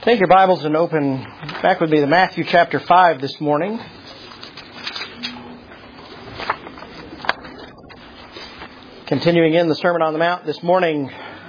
Take your Bibles and open back would be the Matthew chapter 5 this morning. Continuing in the Sermon on the Mount this morning,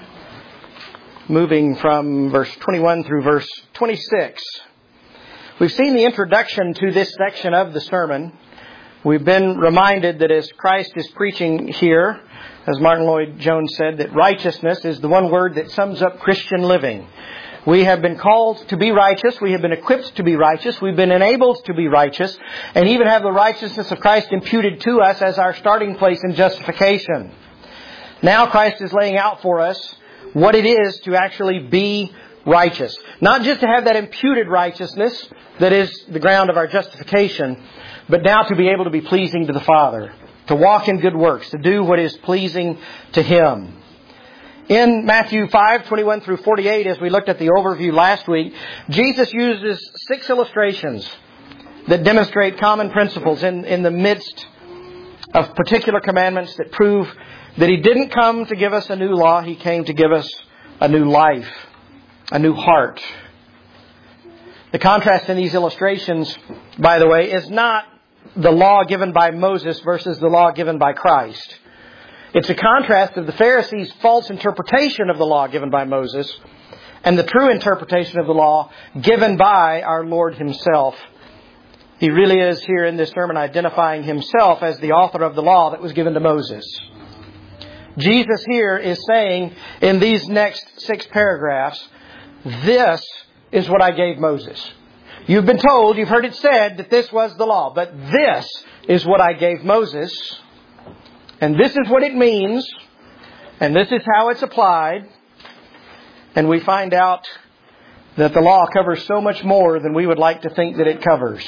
moving from verse 21 through verse 26. We've seen the introduction to this section of the sermon. We've been reminded that as Christ is preaching here, as Martin Lloyd-Jones said, that righteousness is the one word that sums up Christian living. We have been called to be righteous. We have been equipped to be righteous. We've been enabled to be righteous, and even have the righteousness of Christ imputed to us as our starting place in justification. Now Christ is laying out for us what it is to actually be righteous. Not just to have that imputed righteousness that is the ground of our justification, but now to be able to be pleasing to the Father, to walk in good works, to do what is pleasing to Him. In Matthew 5, 21 through 48, as we looked at the overview last week, Jesus uses 6 illustrations that demonstrate common principles in the midst of particular commandments that prove that He didn't come to give us a new law. He came to give us a new life, a new heart. The contrast in these illustrations, by the way, is not the law given by Moses versus the law given by Christ. It's a contrast of the Pharisees' false interpretation of the law given by Moses and the true interpretation of the law given by our Lord Himself. He really is here in this sermon identifying Himself as the author of the law that was given to Moses. Jesus here is saying in these next 6 paragraphs, this is what I gave Moses. You've been told, you've heard it said that this was the law, but this is what I gave Moses. And this is what it means. And this is how it's applied. And we find out that the law covers so much more than we would like to think that it covers.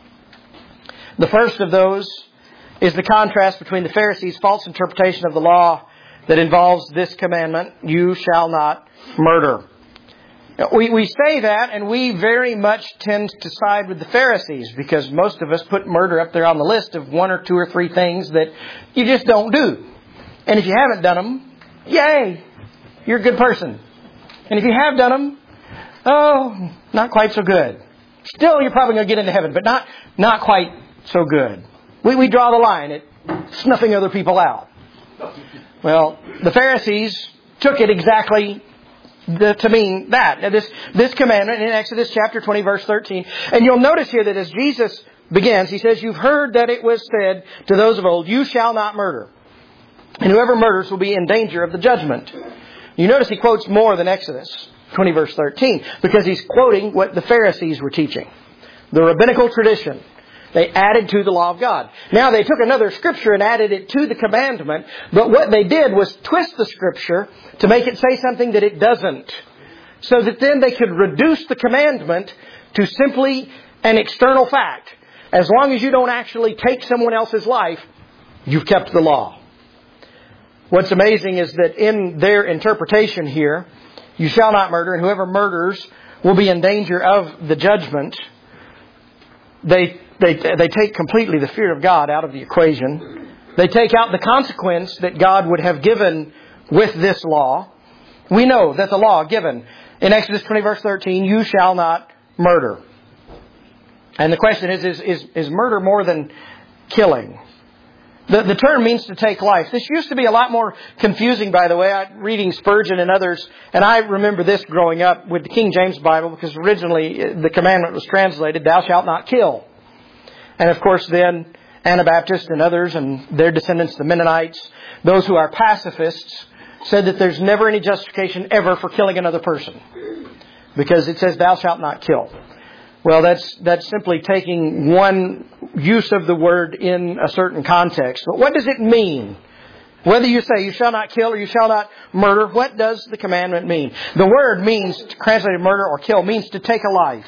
The first of those is the contrast between the Pharisees' false interpretation of the law that involves this commandment, you shall not murder. We say that, and we very much tend to side with the Pharisees because most of us put murder up there on the list of 1 or 2 or 3 things that you just don't do. And if you haven't done them, yay, you're a good person. And if you have done them, oh, not quite so good. Still, you're probably going to get into heaven, but not quite so good. We draw the line at snuffing other people out. Well, the Pharisees took it exactly to mean that. Now, this commandment in Exodus chapter 20, verse 13. And you'll notice here that as Jesus begins, He says, you've heard that it was said to those of old, you shall not murder. And whoever murders will be in danger of the judgment. You notice He quotes more than Exodus 20, verse 13, because He's quoting what the Pharisees were teaching. The rabbinical tradition. They added to the law of God. Now they took another scripture and added it to the commandment, but what they did was twist the scripture to make it say something that it doesn't. So that then they could reduce the commandment to simply an external fact. As long as you don't actually take someone else's life, you've kept the law. What's amazing is that in their interpretation here, you shall not murder, and whoever murders will be in danger of the judgment. They take completely the fear of God out of the equation. They take out the consequence that God would have given with this law. We know that the law given in Exodus 20 verse 13, you shall not murder. And the question is murder more than killing? The term means to take life. This used to be a lot more confusing, by the way. I'm reading Spurgeon and others, and I remember this growing up with the King James Bible because originally the commandment was translated, thou shalt not kill. And of course then Anabaptists and others and their descendants, the Mennonites, those who are pacifists, said that there's never any justification ever for killing another person because it says thou shalt not kill. Well, that's simply taking one use of the word in a certain context. But what does it mean? Whether you say you shall not kill or you shall not murder, what does the commandment mean? The word means, translated murder or kill, means to take a life.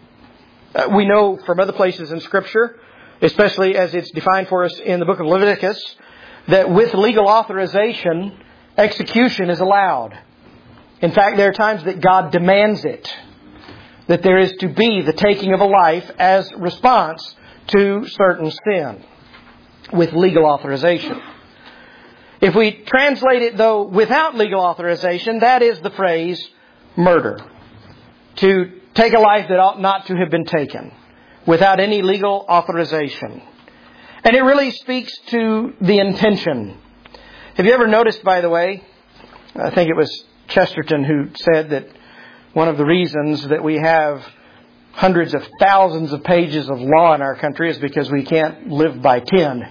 We know from other places in Scripture, especially as it's defined for us in the book of Leviticus, that with legal authorization, execution is allowed. In fact, there are times that God demands it. That there is to be the taking of a life as response to certain sin with legal authorization. If we translate it, though, without legal authorization, that is the phrase murder. To take a life that ought not to have been taken without any legal authorization. And it really speaks to the intention. Have you ever noticed, by the way, I think it was Chesterton who said that one of the reasons that we have hundreds of thousands of pages of law in our country is because we can't live by 10.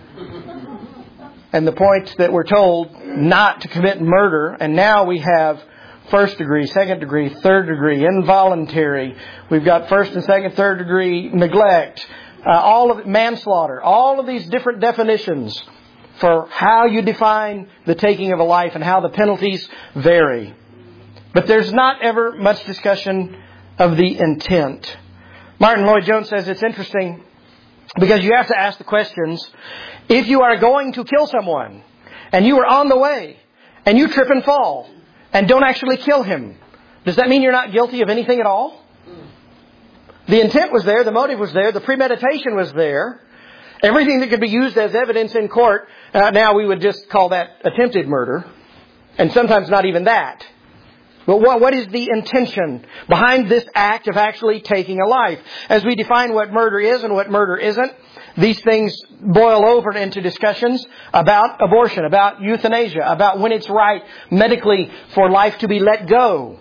And the point that we're told not to commit murder, and now we have first degree, second degree, third degree, involuntary. We've got first and second, third degree neglect, all of manslaughter, all of these different definitions for how you define the taking of a life and how the penalties vary. But there's not ever much discussion of the intent. Martin Lloyd-Jones says it's interesting because you have to ask the questions. If you are going to kill someone and you are on the way and you trip and fall and don't actually kill him, does that mean you're not guilty of anything at all? The intent was there, the motive was there, the premeditation was there. Everything that could be used as evidence in court, now we would just call that attempted murder. And sometimes not even that. But what is the intention behind this act of actually taking a life? As we define what murder is and what murder isn't, these things boil over into discussions about abortion, about euthanasia, about when it's right medically for life to be let go.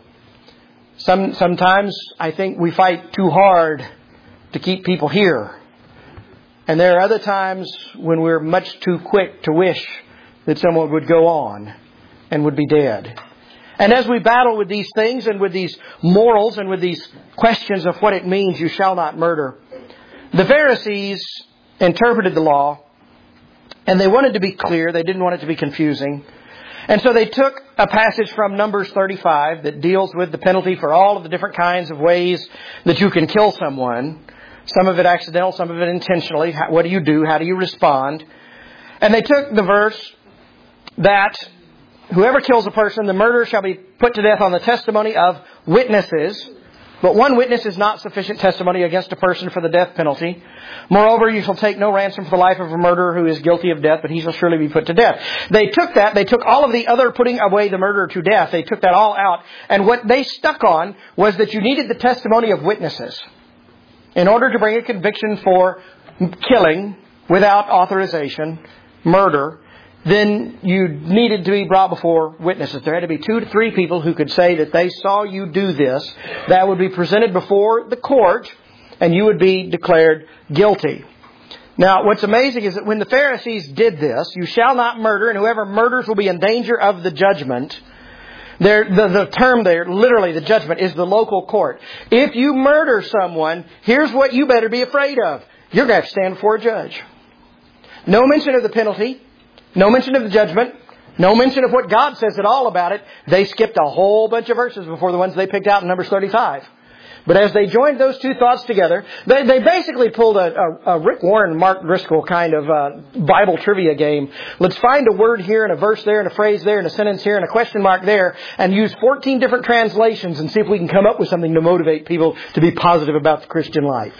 Sometimes I think we fight too hard to keep people here. And there are other times when we're much too quick to wish that someone would go on and would be dead. And as we battle with these things and with these morals and with these questions of what it means, you shall not murder, the Pharisees interpreted the law and they wanted to be clear. They didn't want it to be confusing. And so they took a passage from Numbers 35 that deals with the penalty for all of the different kinds of ways that you can kill someone. Some of it accidental, some of it intentionally. What do you do? How do you respond? And they took the verse that whoever kills a person, the murderer shall be put to death on the testimony of witnesses. But one witness is not sufficient testimony against a person for the death penalty. Moreover, you shall take no ransom for the life of a murderer who is guilty of death, but he shall surely be put to death. They took that. They took all of the other putting away the murderer to death. They took that all out. And what they stuck on was that you needed the testimony of witnesses in order to bring a conviction for killing without authorization, murder. Then you needed to be brought before witnesses. There had to be 2 to 3 people who could say that they saw you do this. That would be presented before the court, and you would be declared guilty. Now, what's amazing is that when the Pharisees did this, you shall not murder, and whoever murders will be in danger of the judgment. The term there, literally the judgment, is the local court. If you murder someone, here's what you better be afraid of. You're going to have to stand before a judge. No mention of the penalty. No mention of the judgment. No mention of what God says at all about it. They skipped a whole bunch of verses before the ones they picked out in Numbers 35. But as they joined those two thoughts together, they basically pulled a Rick Warren, Mark Driscoll kind of Bible trivia game. Let's find a word here and a verse there and a phrase there and a sentence here and a question mark there and use 14 different translations and see if we can come up with something to motivate people to be positive about the Christian life.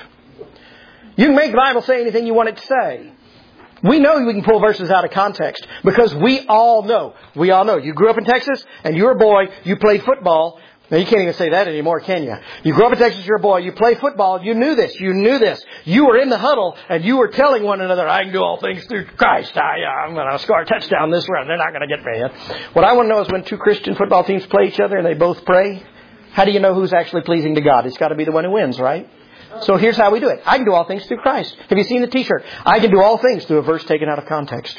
You can make the Bible say anything you want it to say. We know we can pull verses out of context because we all know. You grew up in Texas and you're a boy, you played football. Now you can't even say that anymore, can you? You grew up in Texas, you're a boy, you play football, you knew this. You were in the huddle and you were telling one another, I can do all things through Christ. I'm going to score a touchdown this round. They're not going to get me. What I want to know is when 2 Christian football teams play each other and they both pray, how do you know who's actually pleasing to God? It's got to be the one who wins, right? So here's how we do it. I can do all things through Christ. Have you seen the t-shirt? I can do all things through a verse taken out of context.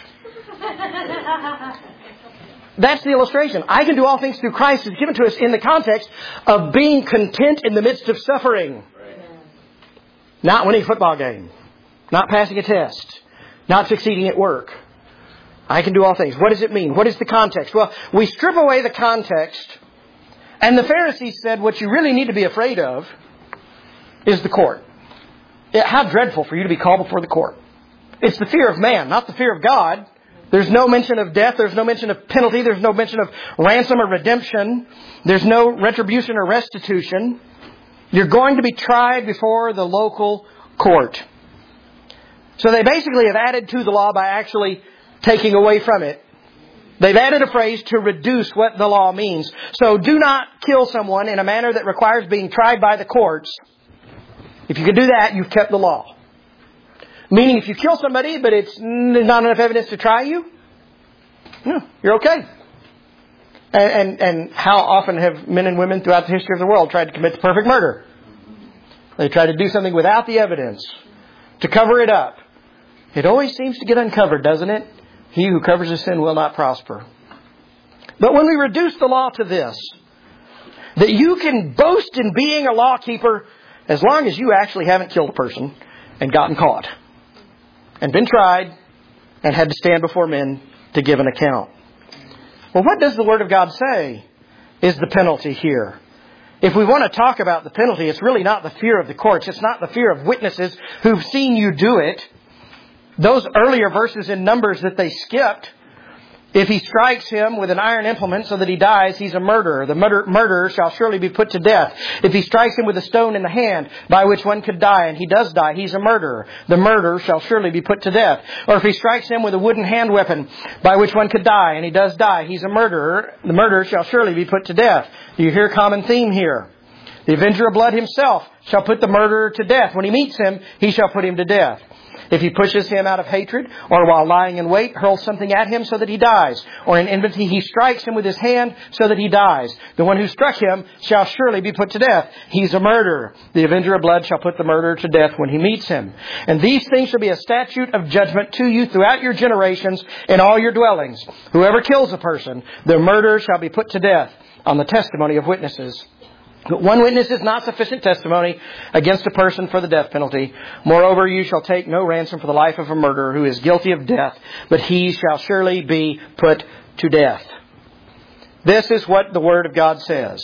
That's the illustration. I can do all things through Christ is given to us in the context of being content in the midst of suffering. Not winning a football game. Not passing a test. Not succeeding at work. I can do all things. What does it mean? What is the context? Well, we strip away the context. And the Pharisees said what you really need to be afraid of is the court. How dreadful for you to be called before the court. It's the fear of man, not the fear of God. There's no mention of death. There's no mention of penalty. There's no mention of ransom or redemption. There's no retribution or restitution. You're going to be tried before the local court. So they basically have added to the law by actually taking away from it They've added a phrase to reduce what the law means. So do not kill someone in a manner that requires being tried by the courts. If you can do that, you've kept the law. Meaning if you kill somebody, but it's not enough evidence to try you, no, you're okay. And how often have men and women throughout the history of the world tried to commit the perfect murder? They try to do something without the evidence to cover it up. It always seems to get uncovered, doesn't it? He who covers his sin will not prosper. But when we reduce the law to this, that you can boast in being a law keeper as long as you actually haven't killed a person and gotten caught and been tried and had to stand before men to give an account. Well, what does the Word of God say is the penalty here? If we want to talk about the penalty, it's really not the fear of the courts. It's not the fear of witnesses who've seen you do it. Those earlier verses in Numbers that they skipped, if he strikes him with an iron implement so that he dies, he's a murderer. The murderer shall surely be put to death. If he strikes him with a stone in the hand by which one could die, and he does die, he's a murderer. The murderer shall surely be put to death. Or if he strikes him with a wooden hand weapon by which one could die, and he does die, he's a murderer. The murderer shall surely be put to death. Do you hear a common theme here? The avenger of blood himself shall put the murderer to death. When he meets him, he shall put him to death. If he pushes him out of hatred, or while lying in wait, hurls something at him so that he dies, or in enmity he strikes him with his hand so that he dies, the one who struck him shall surely be put to death. He's a murderer. The avenger of blood shall put the murderer to death when he meets him. And these things shall be a statute of judgment to you throughout your generations in all your dwellings. Whoever kills a person, the murderer shall be put to death on the testimony of witnesses. But one witness is not sufficient testimony against a person for the death penalty. Moreover, you shall take no ransom for the life of a murderer who is guilty of death, but he shall surely be put to death. This is what the Word of God says.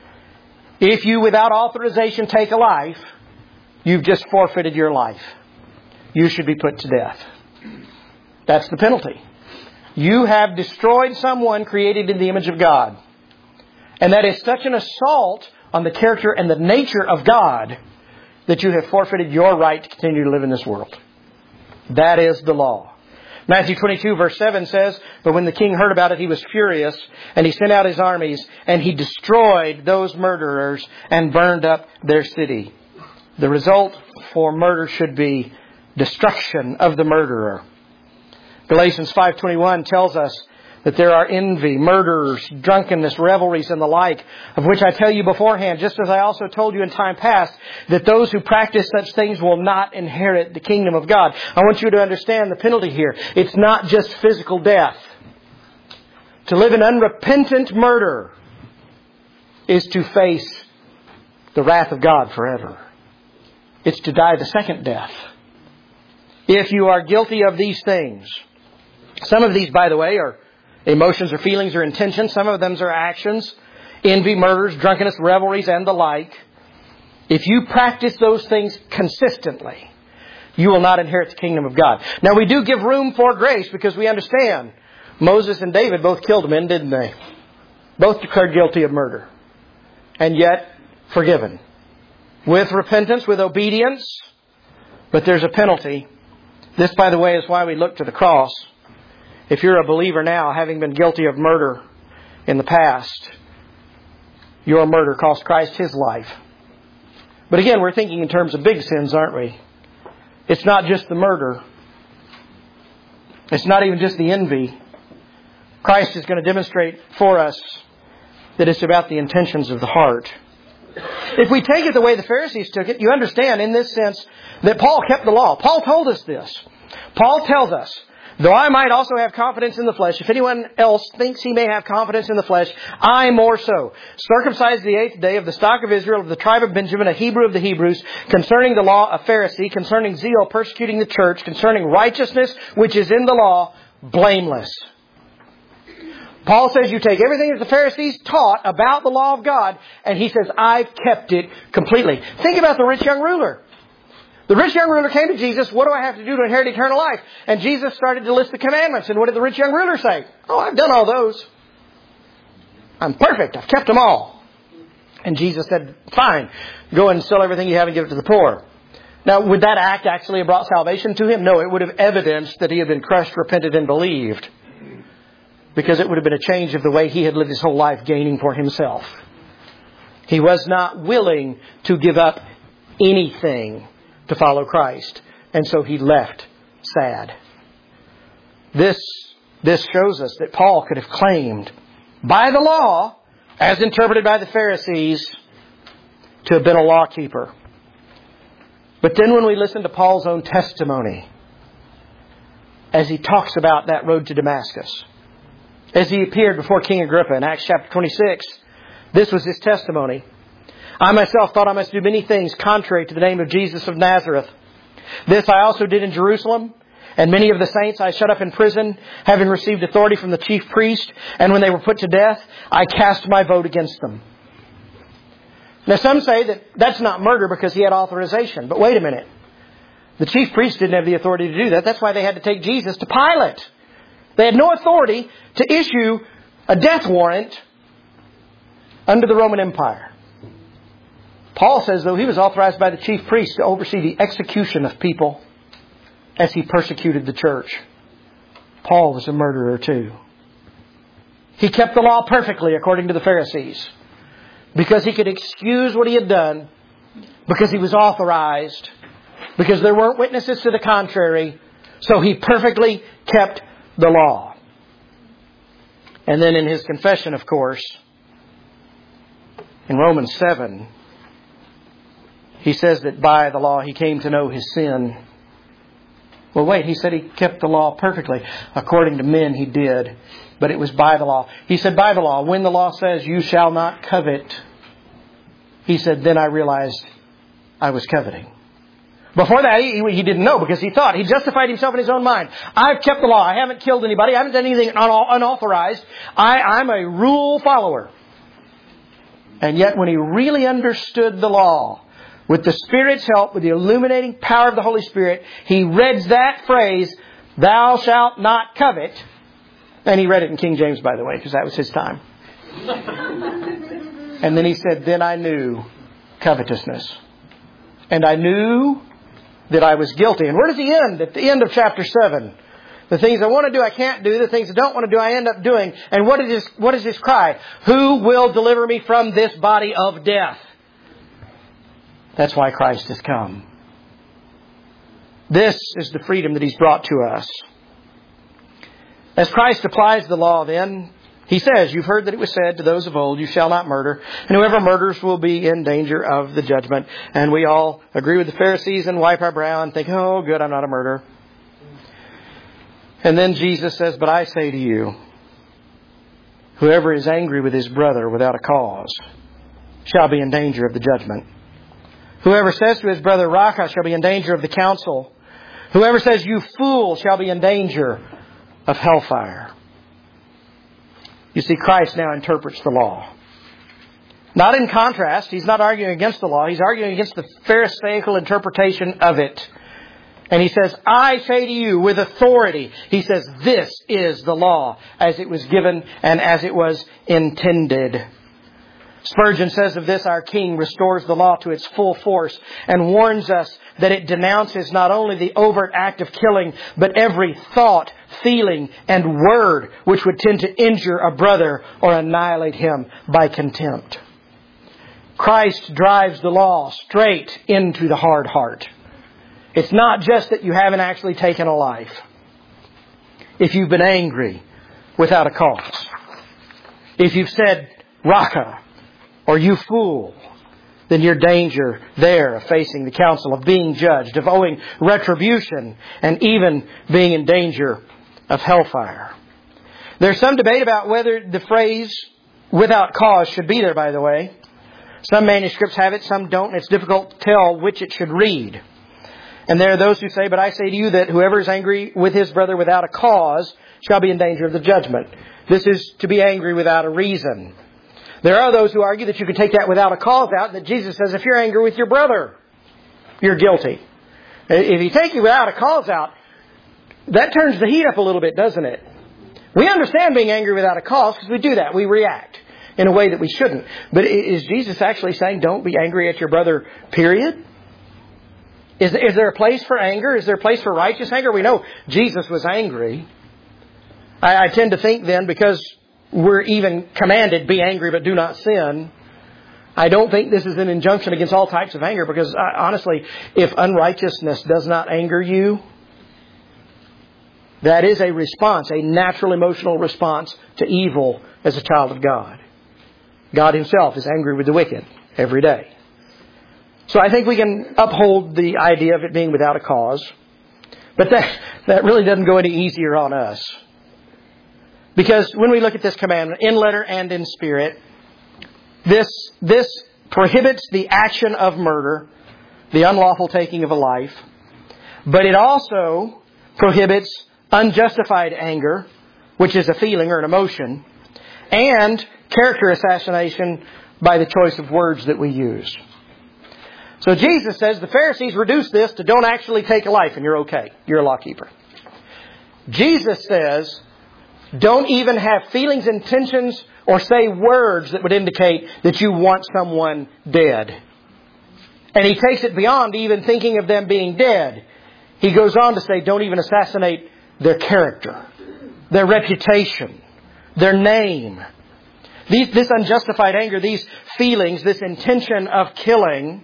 If you without authorization take a life, you've just forfeited your life. You should be put to death. That's the penalty. You have destroyed someone created in the image of God. And that is such an assault on the character and the nature of God that you have forfeited your right to continue to live in this world. That is the law. Matthew 22 verse 7 says, but when the king heard about it, he was furious, and he sent out his armies, and he destroyed those murderers and burned up their city. The result for murder should be destruction of the murderer. Galatians 5:21 tells us that there are envy, murders, drunkenness, revelries, and the like, of which I tell you beforehand, just as I also told you in time past, that those who practice such things will not inherit the kingdom of God. I want you to understand the penalty here. It's not just physical death. To live in unrepentant murder is to face the wrath of God forever. It's to die the second death. If you are guilty of these things, some of these, by the way, are emotions or feelings or intentions. Some of them are actions. Envy, murders, drunkenness, revelries, and the like. If you practice those things consistently, you will not inherit the kingdom of God. Now, we do give room for grace because we understand Moses and David both killed men, didn't they? Both declared guilty of murder. And yet, forgiven. With repentance, with obedience. But there's a penalty. This, by the way, is why we look to the cross. If you're a believer now, having been guilty of murder in the past, your murder cost Christ His life. But again, we're thinking in terms of big sins, aren't we? It's not just the murder. It's not even just the envy. Christ is going to demonstrate for us that it's about the intentions of the heart. If we take it the way the Pharisees took it, you understand in this sense that Paul kept the law. Paul told us this. Paul tells us, though I might also have confidence in the flesh, if anyone else thinks he may have confidence in the flesh, I more so. Circumcised the 8th day, of the stock of Israel, of the tribe of Benjamin, a Hebrew of the Hebrews, concerning the law, a Pharisee, concerning zeal, persecuting the church, concerning righteousness, which is in the law, blameless. Paul says you take everything that the Pharisees taught about the law of God, and he says, I've kept it completely. Think about the rich young ruler. The rich young ruler came to Jesus, what do I have to do to inherit eternal life? And Jesus started to list the commandments. And what did the rich young ruler say? Oh, I've done all those. I'm perfect. I've kept them all. And Jesus said, fine, go and sell everything you have and give it to the poor. Now, would that act actually have brought salvation to him? No, it would have evidenced that he had been crushed, repented, and believed. because it would have been a change of the way he had lived his whole life gaining for himself. He was not willing to give up anything to follow Christ. And so he left sad. This shows us that Paul could have claimed by the law, as interpreted by the Pharisees, to have been a law keeper. But then when we listen to Paul's own testimony, as he talks about that road to Damascus, as he appeared before King Agrippa in Acts chapter 26, this was his testimony. I myself thought I must do many things contrary to the name of Jesus of Nazareth. This I also did in Jerusalem, and many of the saints I shut up in prison, having received authority from the chief priest, and when they were put to death, I cast my vote against them. Now some say that that's not murder because he had authorization. But wait a minute. The chief priest didn't have the authority to do that. That's why they had to take Jesus to Pilate. They had no authority to issue a death warrant under the Roman Empire. Paul says, though, he was authorized by the chief priest to oversee the execution of people as he persecuted the church. Paul was a murderer too. He kept the law perfectly according to the Pharisees, because he could excuse what he had done, because he was authorized, because there weren't witnesses to the contrary. So he perfectly kept the law. And then in his confession, of course, in Romans 7, he says that by the law he came to know his sin. Well, wait, he said he kept the law perfectly. According to men, he did. But it was by the law. He said by the law. When the law says you shall not covet, he said, then I realized I was coveting. Before that, he didn't know, because he thought he justified himself in his own mind. I've kept the law. I haven't killed anybody. I haven't done anything unauthorized. I'm a rule follower. And yet when he really understood the law, with the Spirit's help, with the illuminating power of the Holy Spirit, he read that phrase, thou shalt not covet. And he read it in King James, by the way, because that was his time. And then he said, then I knew covetousness. And I knew that I was guilty. And where does he end? At the end of chapter 7. The things I want to do, I can't do. The things I don't want to do, I end up doing. And what is his cry? Who will deliver me from this body of death? That's why Christ has come. This is the freedom that He's brought to us. As Christ applies the law then, He says, you've heard that it was said to those of old, you shall not murder, and whoever murders will be in danger of the judgment. And we all agree with the Pharisees and wipe our brow and think, oh, good, I'm not a murderer. And then Jesus says, but I say to you, whoever is angry with his brother without a cause shall be in danger of the judgment. Whoever says to his brother, Raca, shall be in danger of the council. Whoever says, you fool, shall be in danger of hellfire. You see, Christ now interprets the law. Not in contrast. He's not arguing against the law. He's arguing against the Pharisaical interpretation of it. And he says, I say to you with authority. He says, this is the law as it was given and as it was intended. Spurgeon says of this, our King restores the law to its full force and warns us that it denounces not only the overt act of killing, but every thought, feeling, and word which would tend to injure a brother or annihilate him by contempt. Christ drives the law straight into the hard heart. It's not just that you haven't actually taken a life. If you've been angry without a cause, if you've said, Raca, or you fool, then your danger there of facing the council, of being judged, of owing retribution, and even being in danger of hellfire. There's some debate about whether the phrase without cause should be there, by the way. Some manuscripts have it, some don't, and it's difficult to tell which it should read. And there are those who say, but I say to you that whoever is angry with his brother without a cause shall be in danger of the judgment. This is to be angry without a reason. There are those who argue that you can take that without a cause out, and that Jesus says if you're angry with your brother, you're guilty. If you take it without a cause out, that turns the heat up a little bit, doesn't it? We understand being angry without a cause because we do that. We react in a way that we shouldn't. But is Jesus actually saying don't be angry at your brother, period? Is there a place for anger? Is there a place for righteous anger? We know Jesus was angry. I tend to think then, because we're even commanded, be angry but do not sin, I don't think this is an injunction against all types of anger, because honestly, if unrighteousness does not anger you, that is a response, a natural emotional response to evil as a child of God. God Himself is angry with the wicked every day. So I think we can uphold the idea of it being without a cause. But that really doesn't go any easier on us. Because when we look at this commandment, in letter and in spirit, this prohibits the action of murder, the unlawful taking of a life. But it also prohibits unjustified anger, which is a feeling or an emotion, and character assassination by the choice of words that we use. So Jesus says the Pharisees reduce this to don't actually take a life and you're okay. You're a lawkeeper. Jesus says don't even have feelings, intentions, or say words that would indicate that you want someone dead. And He takes it beyond even thinking of them being dead. He goes on to say don't even assassinate their character, their reputation, their name. This unjustified anger, these feelings, this intention of killing,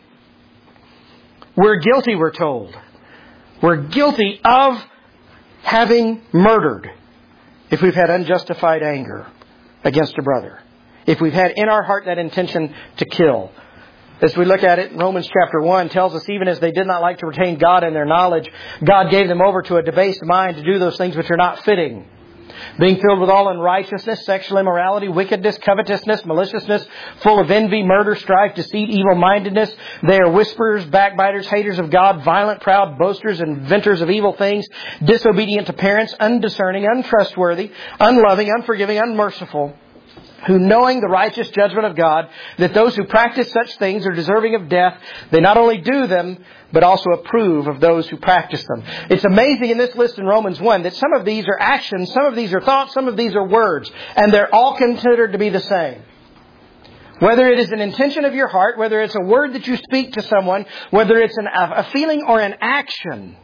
we're guilty, we're told. We're guilty of having murdered if we've had unjustified anger against a brother. If we've had in our heart that intention to kill. As we look at it, Romans chapter 1 tells us even as they did not like to retain God in their knowledge, God gave them over to a debased mind to do those things which are not fitting. Being filled with all unrighteousness, sexual immorality, wickedness, covetousness, maliciousness, full of envy, murder, strife, deceit, evil-mindedness. They are whisperers, backbiters, haters of God, violent, proud, boasters, inventors of evil things, disobedient to parents, undiscerning, untrustworthy, unloving, unforgiving, unmerciful, who knowing the righteous judgment of God, that those who practice such things are deserving of death, they not only do them, but also approve of those who practice them. It's amazing in this list in Romans 1 that some of these are actions, some of these are thoughts, some of these are words, and they're all considered to be the same. Whether it is an intention of your heart, whether it's a word that you speak to someone, whether it's a feeling or an action,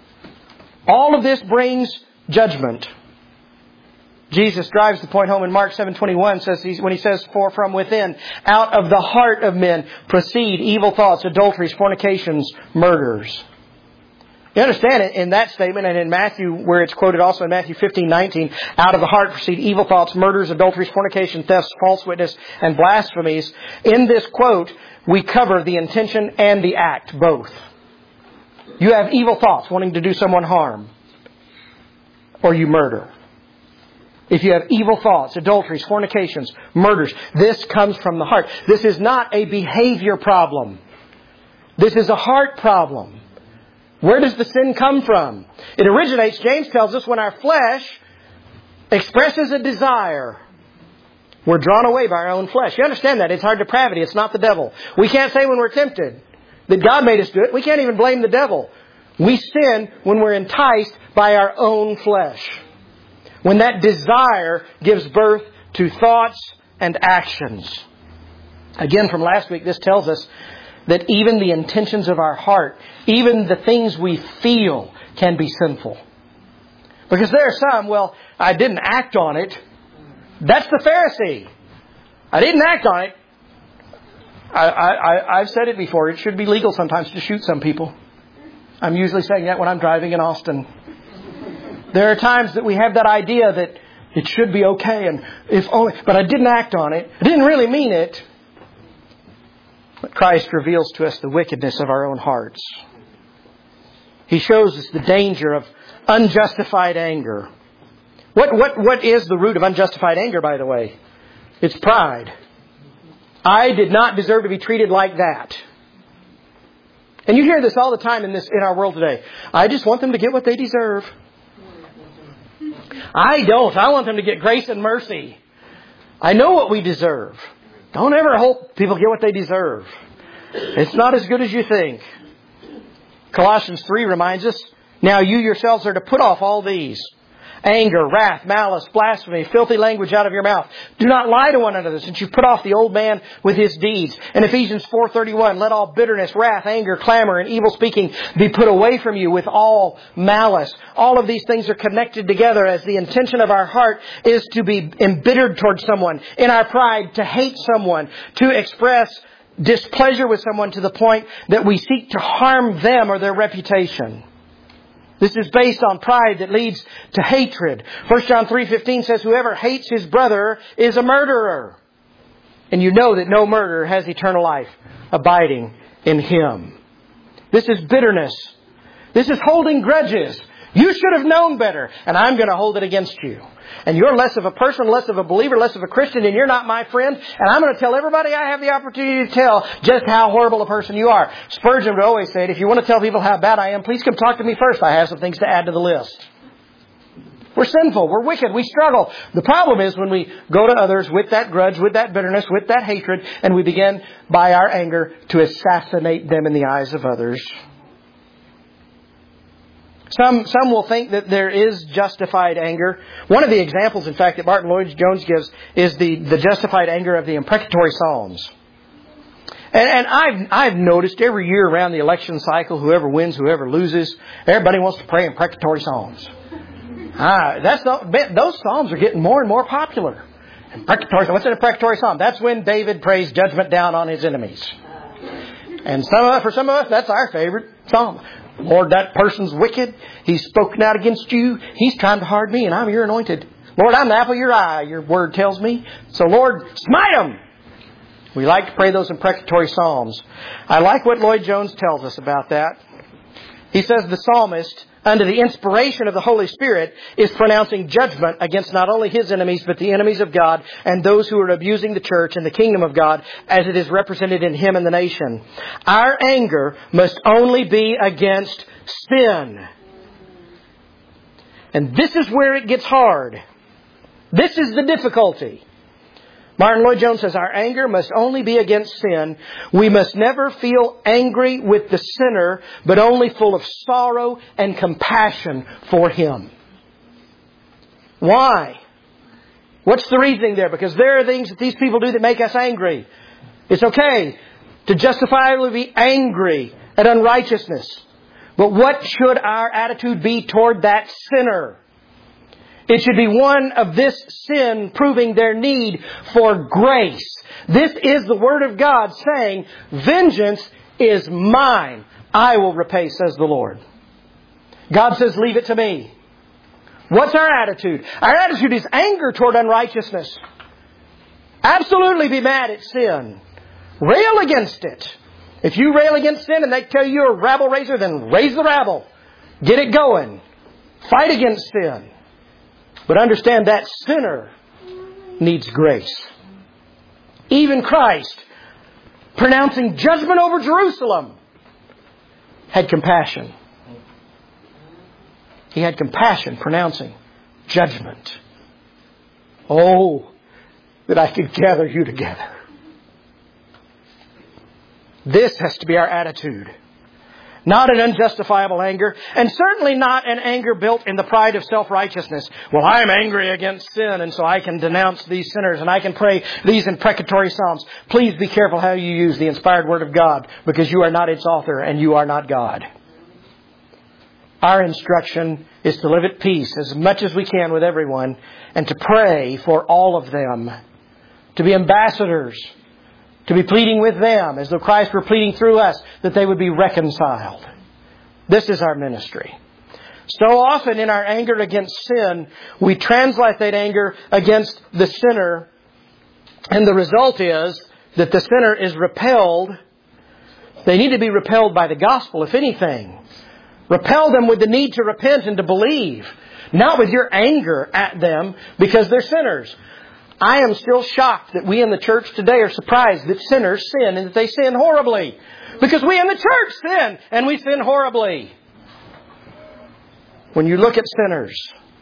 all of this brings judgment. Jesus drives the point home in Mark 7:21 when He says, for from within, out of the heart of men proceed evil thoughts, adulteries, fornications, murders. You understand it in that statement, and in Matthew, where it's quoted also in Matthew 15:19, out of the heart proceed evil thoughts, murders, adulteries, fornication, thefts, false witness, and blasphemies. In this quote, we cover the intention and the act, both. You have evil thoughts, wanting to do someone harm, or you murder. If you have evil thoughts, adulteries, fornications, murders, this comes from the heart. This is not a behavior problem. This is a heart problem. Where does the sin come from? It originates, James tells us, when our flesh expresses a desire. We're drawn away by our own flesh. You understand that? It's our depravity. It's not the devil. We can't say when we're tempted that God made us do it. We can't even blame the devil. We sin when we're enticed by our own flesh. When that desire gives birth to thoughts and actions. Again, from last week, this tells us that even the intentions of our heart, even the things we feel, can be sinful. Because there are some, well, I didn't act on it. That's the Pharisee. I didn't act on it. I've said it before. It should be legal sometimes to shoot some people. I'm usually saying that when I'm driving in Austin. There are times that we have that idea that it should be okay, and if only, but I didn't act on it. I didn't really mean it. But Christ reveals to us the wickedness of our own hearts. He shows us the danger of unjustified anger. What is the root of unjustified anger, by the way? It's pride. I did not deserve to be treated like that. And you hear this all the time in our world today. I just want them to get what they deserve. I don't. I want them to get grace and mercy. I know what we deserve. Don't ever hope people get what they deserve. It's not as good as you think. Colossians 3 reminds us, now you yourselves are to put off all these. anger, wrath, malice, blasphemy, filthy language out of your mouth. Do not lie to one another, since you put off the old man with his deeds. In Ephesians 4:31, let all bitterness, wrath, anger, clamor, and evil speaking be put away from you with all malice. All of these things are connected together, as the intention of our heart is to be embittered towards someone. In our pride, to hate someone, to express displeasure with someone to the point that we seek to harm them or their reputation. This is based on pride that leads to hatred. 1 John 3:15 says, whoever hates his brother is a murderer. And you know that no murderer has eternal life abiding in him. This is bitterness. This is holding grudges. You should have known better, and I'm going to hold it against you. And you're less of a person, less of a believer, less of a Christian, and you're not my friend. And I'm going to tell everybody I have the opportunity to tell just how horrible a person you are. Spurgeon would always say, if you want to tell people how bad I am, please come talk to me first. I have some things to add to the list. We're sinful. We're wicked. We struggle. The problem is when we go to others with that grudge, with that bitterness, with that hatred, and we begin by our anger to assassinate them in the eyes of others. Some will think that there is justified anger. One of the examples, in fact, that Martin Lloyd-Jones gives is the justified anger of the imprecatory Psalms. And I've noticed every year around the election cycle, whoever wins, whoever loses, everybody wants to pray imprecatory Psalms. Those Psalms are getting more and more popular. Imprecatory, what's an imprecatory Psalm? That's when David prays judgment down on his enemies. And for some of us, that's our favorite Psalm. Lord, that person's wicked. He's spoken out against you. He's trying to harm me, and I'm your anointed. Lord, I'm the apple of your eye, your word tells me. So, Lord, smite them. We like to pray those imprecatory Psalms. I like what Lloyd-Jones tells us about that. He says the psalmist, under the inspiration of the Holy Spirit, is pronouncing judgment against not only his enemies, but the enemies of God and those who are abusing the church and the kingdom of God as it is represented in him and the nation. Our anger must only be against sin. And this is where it gets hard. This is the difficulty. Martin Lloyd-Jones says our anger must only be against sin. We must never feel angry with the sinner, but only full of sorrow and compassion for him. Why? What's the reasoning there? Because there are things that these people do that make us angry. It's okay to justifiably be angry at unrighteousness. But what should our attitude be toward that sinner? It should be one of this sin proving their need for grace. This is the Word of God saying, vengeance is mine. I will repay, says the Lord. God says, leave it to me. What's our attitude? Our attitude is anger toward unrighteousness. Absolutely be mad at sin. Rail against it. If you rail against sin and they tell you you're a rabble raiser, then raise the rabble. Get it going. Fight against sin. But understand that sinner needs grace. Even Christ, pronouncing judgment over Jerusalem, had compassion. He had compassion pronouncing judgment. Oh, that I could gather you together. This has to be our attitude. Not an unjustifiable anger, and certainly not an anger built in the pride of self-righteousness. Well, I'm angry against sin, and so I can denounce these sinners, and I can pray these imprecatory Psalms. Please be careful how you use the inspired Word of God, because you are not its author, and you are not God. Our instruction is to live at peace as much as we can with everyone, and to pray for all of them, to be ambassadors, to be pleading with them as though Christ were pleading through us that they would be reconciled. This is our ministry. So often in our anger against sin, we translate that anger against the sinner, and the result is that the sinner is repelled. They need to be repelled by the gospel, if anything. Repel them with the need to repent and to believe, not with your anger at them because they're sinners. I am still shocked that we in the church today are surprised that sinners sin and that they sin horribly. Because we in the church sin and we sin horribly. When you look at sinners,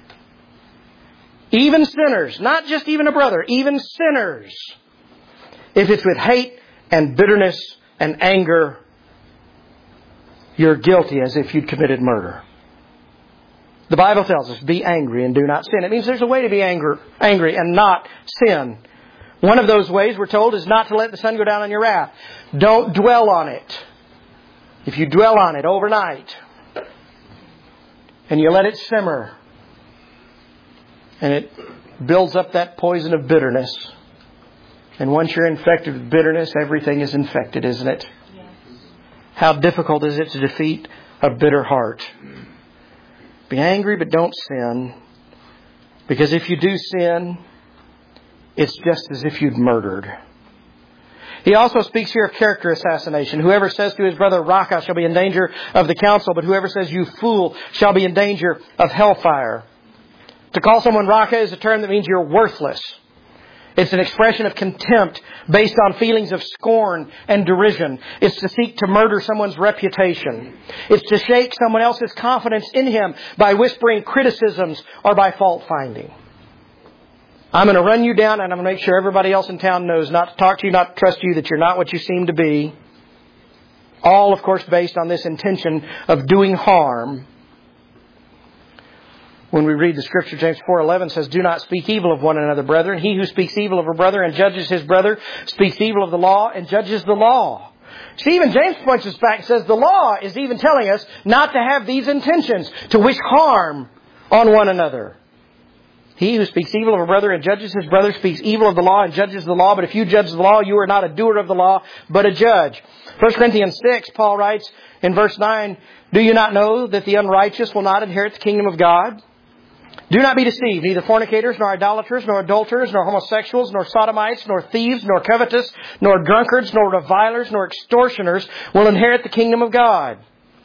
even sinners, not just even a brother, even sinners, if it's with hate and bitterness and anger, you're guilty as if you'd committed murder. The Bible tells us, be angry and do not sin. It means there's a way to be angry and not sin. One of those ways, we're told, is not to let the sun go down on your wrath. Don't dwell on it. If you dwell on it overnight, and you let it simmer, and it builds up that poison of bitterness, and once you're infected with bitterness, everything is infected, isn't it? Yes. How difficult is it to defeat a bitter heart? Be angry, but don't sin. Because if you do sin, it's just as if you'd murdered. He also speaks here of character assassination. Whoever says to his brother, Raca, shall be in danger of the council, but whoever says, you fool, shall be in danger of hellfire. To call someone Raca is a term that means you're worthless. It's an expression of contempt based on feelings of scorn and derision. It's to seek to murder someone's reputation. It's to shake someone else's confidence in him by whispering criticisms or by fault finding. I'm going to run you down and I'm going to make sure everybody else in town knows not to talk to you, not to trust you, that you're not what you seem to be. All, of course, based on this intention of doing harm. When we read the Scripture, James 4:11 says, do not speak evil of one another, brethren. He who speaks evil of a brother and judges his brother speaks evil of the law and judges the law. See, even James points us back and says the law is even telling us not to have these intentions, to wish harm on one another. He who speaks evil of a brother and judges his brother speaks evil of the law and judges the law. But if you judge the law, you are not a doer of the law, but a judge. 1 Corinthians 6, Paul writes in verse 9, do you not know that the unrighteous will not inherit the kingdom of God? Do not be deceived. Neither fornicators, nor idolaters, nor adulterers, nor homosexuals, nor sodomites, nor thieves, nor covetous, nor drunkards, nor revilers, nor extortioners will inherit the kingdom of God.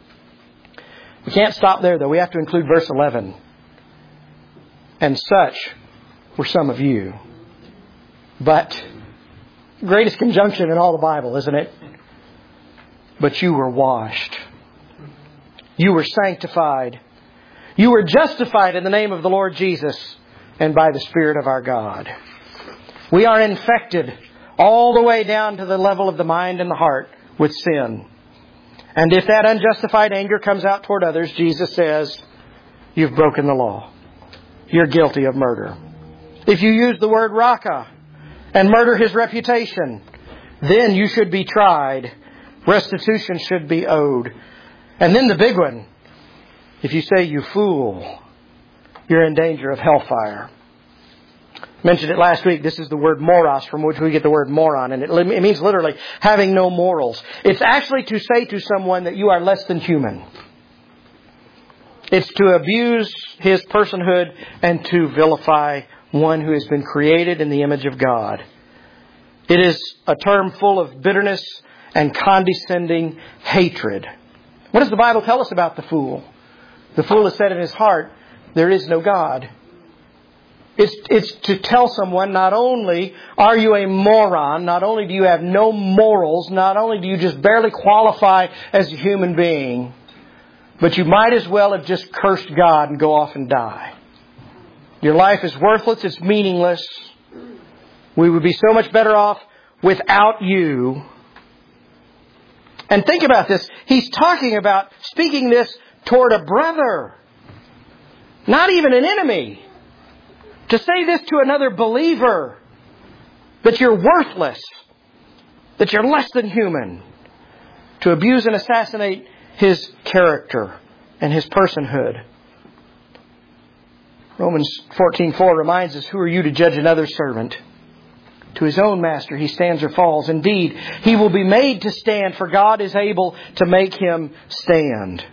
We can't stop there, though. We have to include verse 11. And such were some of you. But, greatest conjunction in all the Bible, isn't it? But you were washed. You were sanctified. You were justified in the name of the Lord Jesus and by the Spirit of our God. We are infected all the way down to the level of the mind and the heart with sin. And if that unjustified anger comes out toward others, Jesus says, you've broken the law. You're guilty of murder. If you use the word Raca and murder his reputation, then you should be tried. Restitution should be owed. And then the big one. If you say, you fool, you're in danger of hellfire. I mentioned it last week. This is the word moros, from which we get the word moron. And it means literally having no morals. It's actually to say to someone that you are less than human. It's to abuse his personhood and to vilify one who has been created in the image of God. It is a term full of bitterness and condescending hatred. What does the Bible tell us about the fool? The fool has said in his heart, there is no God. It's to tell someone, not only are you a moron, not only do you have no morals, not only do you just barely qualify as a human being, but you might as well have just cursed God and go off and die. Your life is worthless, it's meaningless. We would be so much better off without you. And think about this. He's talking about speaking this toward a brother, not even an enemy. To say this to another believer, that you're worthless, that you're less than human, to abuse and assassinate his character and his personhood. Romans 14:4 reminds us, who are you to judge another servant? To his own master he stands or falls. Indeed, he will be made to stand, for God is able to make him stand.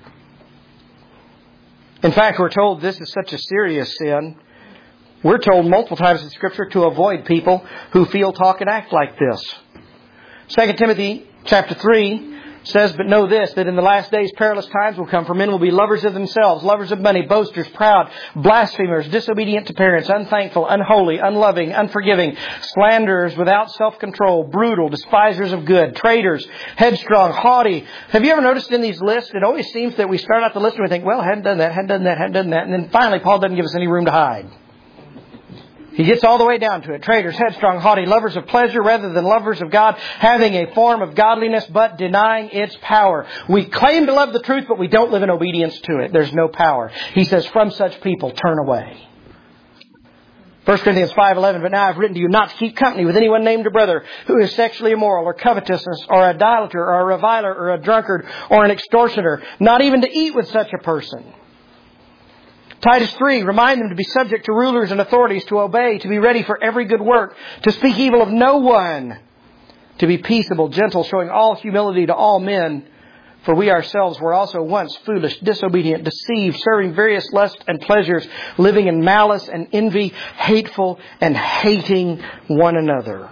In fact, we're told this is such a serious sin. We're told multiple times in Scripture to avoid people who feel, talk, and act like this. 2 Timothy chapter 3 says, but know this, that in the last days perilous times will come, for men will be lovers of themselves, lovers of money, boasters, proud, blasphemers, disobedient to parents, unthankful, unholy, unloving, unforgiving, slanderers, without self-control, brutal, despisers of good, traitors, headstrong, haughty. Have you ever noticed in these lists, it always seems that we start out the list and we think, well, hadn't done that, hadn't done that, hadn't done that. And then finally Paul doesn't give us any room to hide. He gets all the way down to it. Traitors, headstrong, haughty, lovers of pleasure rather than lovers of God, having a form of godliness but denying its power. We claim to love the truth, but we don't live in obedience to it. There's no power. He says, from such people, turn away. 1 Corinthians 5:11, but now I've written to you not to keep company with anyone named a brother who is sexually immoral or covetous or idolater or a reviler or a drunkard or an extortioner, not even to eat with such a person. Titus 3, remind them to be subject to rulers and authorities, to obey, to be ready for every good work, to speak evil of no one, to be peaceable, gentle, showing all humility to all men. For we ourselves were also once foolish, disobedient, deceived, serving various lusts and pleasures, living in malice and envy, hateful and hating one another.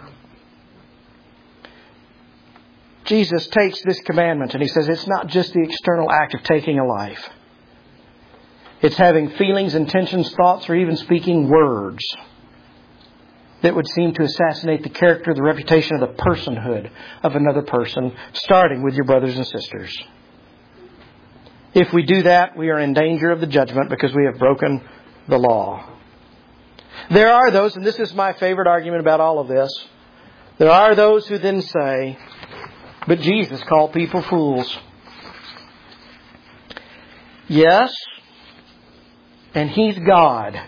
Jesus takes this commandment and He says it's not just the external act of taking a life. It's having feelings, intentions, thoughts, or even speaking words that would seem to assassinate the character, the reputation, or the personhood of another person, starting with your brothers and sisters. If we do that, we are in danger of the judgment because we have broken the law. There are those, and this is my favorite argument about all of this, there are those who then say, but Jesus called people fools. Yes, and He's God.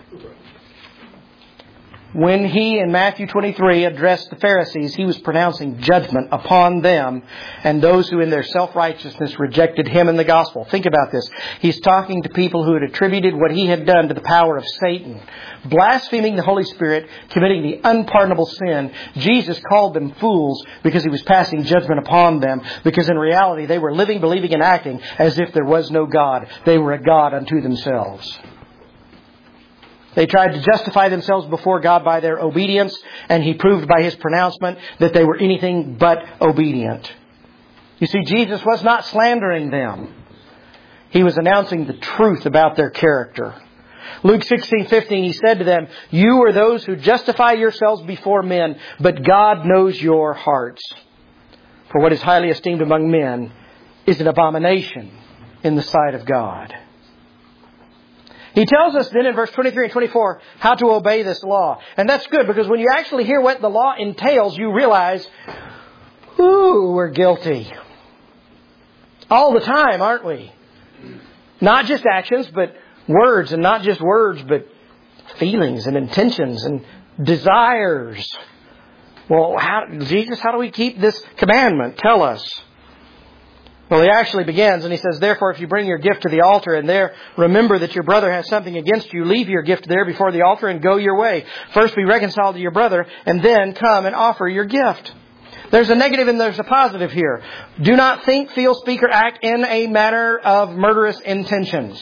When He, in Matthew 23, addressed the Pharisees, He was pronouncing judgment upon them and those who in their self-righteousness rejected Him and the gospel. Think about this. He's talking to people who had attributed what He had done to the power of Satan. Blaspheming the Holy Spirit, committing the unpardonable sin. Jesus called them fools because He was passing judgment upon them. Because in reality, they were living, believing, and acting as if there was no God. They were a God unto themselves. They tried to justify themselves before God by their obedience, and He proved by His pronouncement that they were anything but obedient. You see, Jesus was not slandering them. He was announcing the truth about their character. Luke 16:15, He said to them, you are those who justify yourselves before men, but God knows your hearts. For what is highly esteemed among men is an abomination in the sight of God. He tells us then in verse 23 and 24 how to obey this law. And that's good because when you actually hear what the law entails, you realize, ooh, we're guilty. All the time, aren't we? Not just actions, but words. And not just words, but feelings and intentions and desires. Well, Jesus, how do we keep this commandment? Tell us. Well, He actually begins and He says, therefore, if you bring your gift to the altar and there remember that your brother has something against you, leave your gift there before the altar and go your way. First be reconciled to your brother and then come and offer your gift. There's a negative and there's a positive here. Do not think, feel, speak, or act in a manner of murderous intentions.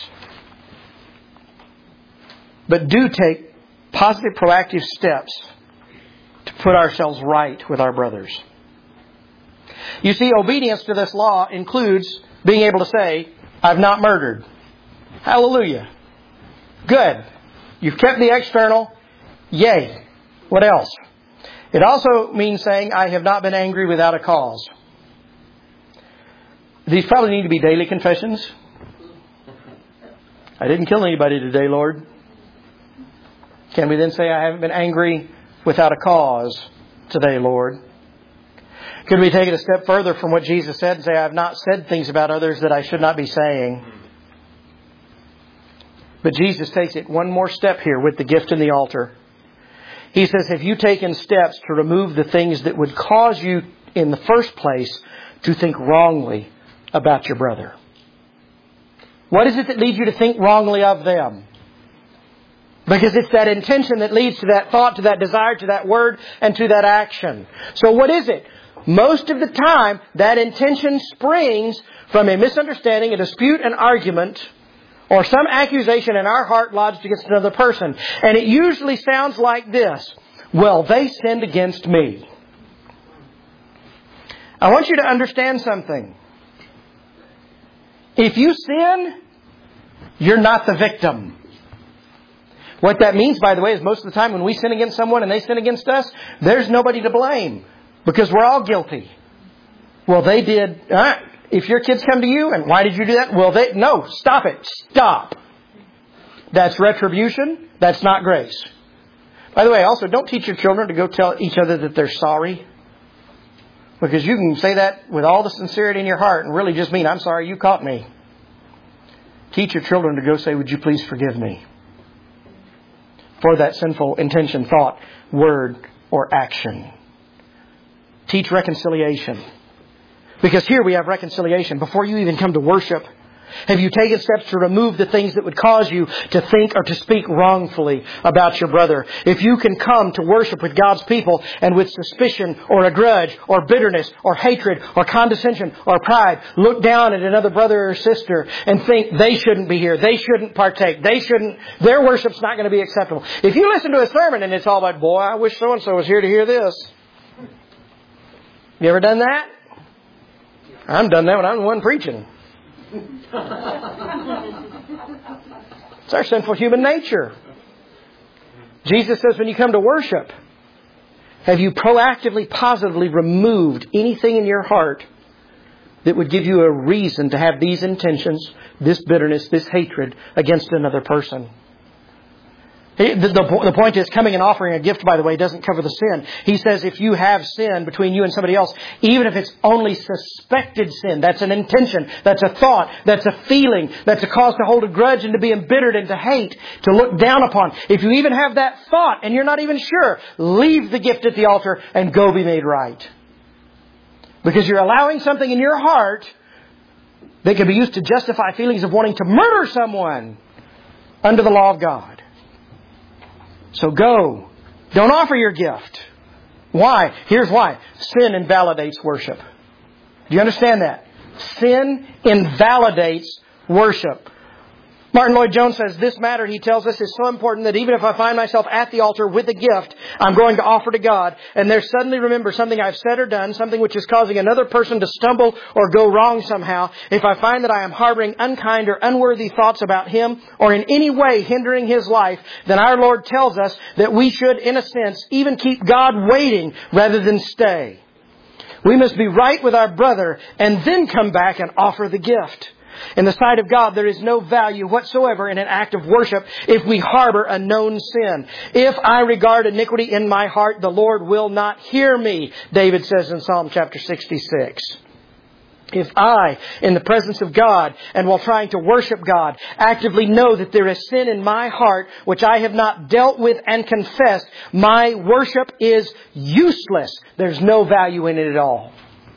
But do take positive, proactive steps to put ourselves right with our brothers. You see, obedience to this law includes being able to say, I've not murdered. Hallelujah. Good. You've kept the external. Yay. What else? It also means saying, I have not been angry without a cause. These probably need to be daily confessions. I didn't kill anybody today, Lord. Can we then say, I haven't been angry without a cause today, Lord? Could we take it a step further from what Jesus said and say, I have not said things about others that I should not be saying? But Jesus takes it one more step here with the gift and the altar. He says, have you taken steps to remove the things that would cause you in the first place to think wrongly about your brother? What is it that leads you to think wrongly of them? Because it's that intention that leads to that thought, to that desire, to that word, and to that action. So what is it? Most of the time, that intention springs from a misunderstanding, a dispute, an argument, or some accusation in our heart lodged against another person. And it usually sounds like this. Well, they sinned against me. I want you to understand something. If you sin, you're not the victim. What that means, by the way, is most of the time when we sin against someone and they sin against us, there's nobody to blame. Because we're all guilty. Well, they did. If your kids come to you, and why did you do that? Well, no, stop it. Stop. That's retribution. That's not grace. By the way, also, don't teach your children to go tell each other that they're sorry. Because you can say that with all the sincerity in your heart and really just mean, I'm sorry, you caught me. Teach your children to go say, would you please forgive me for that sinful intention, thought, word, or action. Teach reconciliation. Because here we have reconciliation. Before you even come to worship, have you taken steps to remove the things that would cause you to think or to speak wrongfully about your brother? If you can come to worship with God's people and with suspicion or a grudge or bitterness or hatred or condescension or pride, look down at another brother or sister and think they shouldn't be here, they shouldn't partake, their worship's not going to be acceptable. If you listen to a sermon and it's all about, boy, I wish so-and-so was here to hear this. You ever done that? I'm done that when I'm the one preaching. It's our sinful human nature. Jesus says when you come to worship, have you proactively, positively removed anything in your heart that would give you a reason to have these intentions, this bitterness, this hatred against another person? The point is, coming and offering a gift, by the way, doesn't cover the sin. He says if you have sin between you and somebody else, even if it's only suspected sin, that's an intention, that's a thought, that's a feeling, that's a cause to hold a grudge and to be embittered and to hate, to look down upon. If you even have that thought and you're not even sure, leave the gift at the altar and go be made right. Because you're allowing something in your heart that can be used to justify feelings of wanting to murder someone under the law of God. So go. Don't offer your gift. Why? Here's why. Sin invalidates worship. Do you understand that? Sin invalidates worship. Martin Lloyd-Jones says this matter, he tells us, is so important that even if I find myself at the altar with a gift I'm going to offer to God, and there suddenly remember something I've said or done, something which is causing another person to stumble or go wrong somehow, if I find that I am harboring unkind or unworthy thoughts about him or in any way hindering his life, then our Lord tells us that we should, in a sense, even keep God waiting rather than stay. We must be right with our brother and then come back and offer the gift. In the sight of God, there is no value whatsoever in an act of worship if we harbor a known sin. If I regard iniquity in my heart, the Lord will not hear me, David says in Psalm chapter 66. If I, in the presence of God and while trying to worship God, actively know that there is sin in my heart which I have not dealt with and confessed, my worship is useless. There's no value in it at all.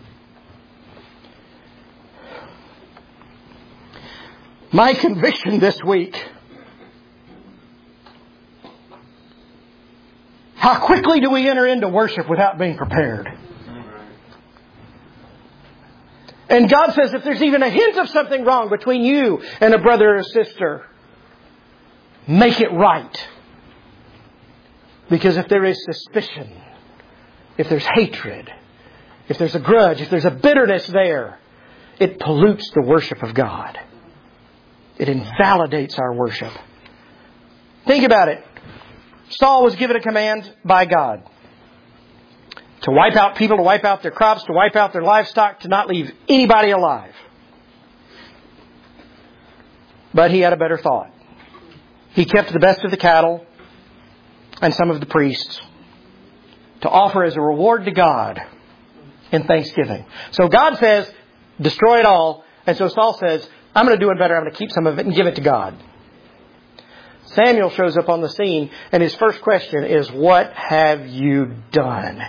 My conviction this week, how quickly do we enter into worship without being prepared? And God says if there's even a hint of something wrong between you and a brother or sister, make it right. Because if there is suspicion, if there's hatred, if there's a grudge, if there's a bitterness there, it pollutes the worship of God. It invalidates our worship. Think about it. Saul was given a command by God to wipe out people, to wipe out their crops, to wipe out their livestock, to not leave anybody alive. But he had a better thought. He kept the best of the cattle and some of the priests to offer as a reward to God in thanksgiving. So God says, destroy it all. And so Saul says, I'm going to do it better. I'm going to keep some of it and give it to God. Samuel shows up on the scene and his first question is, what have you done?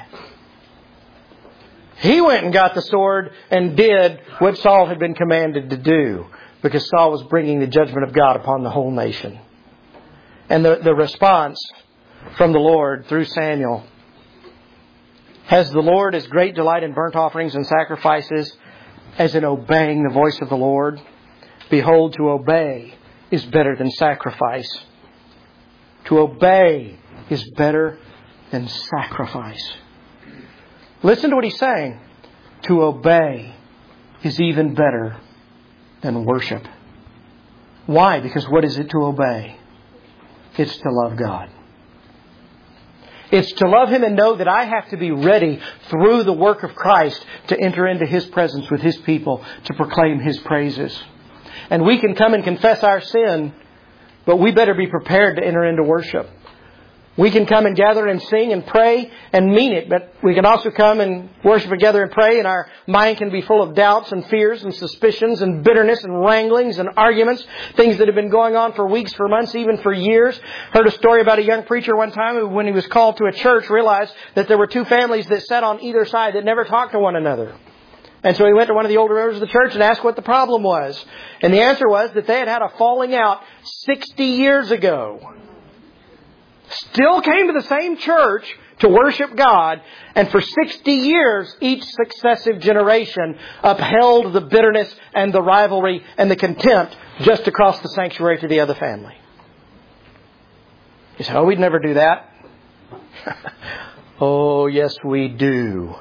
He went and got the sword and did what Saul had been commanded to do because Saul was bringing the judgment of God upon the whole nation. And the response from the Lord through Samuel, has the Lord as great delight in burnt offerings and sacrifices as in obeying the voice of the Lord? Behold, to obey is better than sacrifice. To obey is better than sacrifice. Listen to what he's saying. To obey is even better than worship. Why? Because what is it to obey? It's to love God. It's to love Him and know that I have to be ready through the work of Christ to enter into His presence with His people to proclaim His praises. And we can come and confess our sin, but we better be prepared to enter into worship. We can come and gather and sing and pray and mean it, but we can also come and worship together and pray, and our mind can be full of doubts and fears and suspicions and bitterness and wranglings and arguments, things that have been going on for weeks, for months, even for years. Heard a story about a young preacher one time who, when he was called to a church, realized that there were two families that sat on either side that never talked to one another. And so he went to one of the older members of the church and asked what the problem was. And the answer was that they had had a falling out 60 years ago. Still came to the same church to worship God, and for 60 years, each successive generation upheld the bitterness and the rivalry and the contempt just across the sanctuary to the other family. You say, oh, we'd never do that. Oh, yes, we do.